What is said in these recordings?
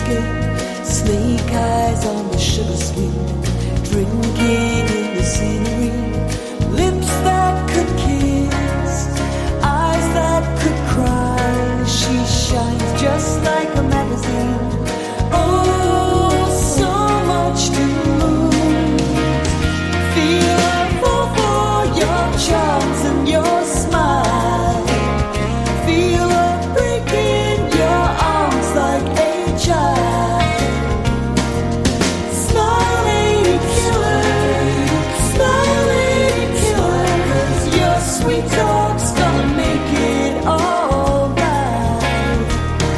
escape. Snake eyes on the sugar sweet, drinking in the scenery. Lips that could kiss, eyes that could cry. She shines just like a magazine. Oh, so much to lose. Feel a fall for your charms and your smile. Feel a break in your arms like a child. Smile, lady killer. Smile, lady killer. 'Cause your sweet talk's gonna make it all right.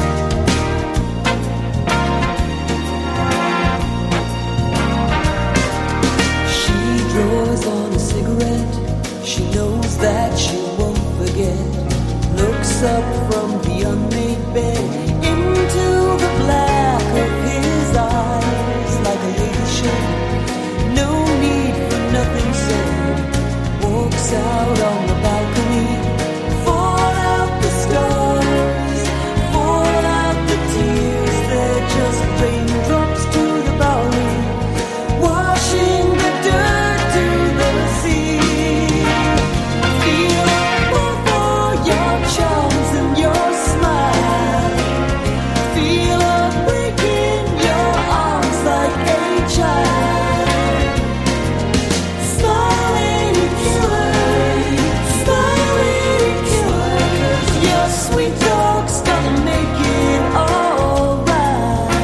She draws on a cigarette. She knows that she won't forget. Looks up from the unmade bed into the black of his eyes like a lady should. No need for nothing said. Walks out on the balcony. Fall out the stars. Fall out the tears. They're just raindrops to the Bowery, washing the dirt to the sea. Feel for your charms and your smile. Feel a break in your arms like a child. Smile, lady killer. Smile, lady killer. 'Cause your sweet talk's gonna make it all right.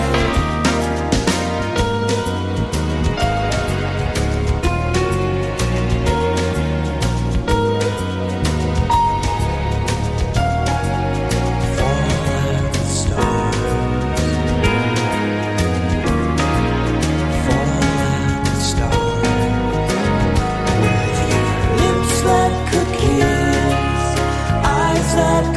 Lips that could kiss, eyes that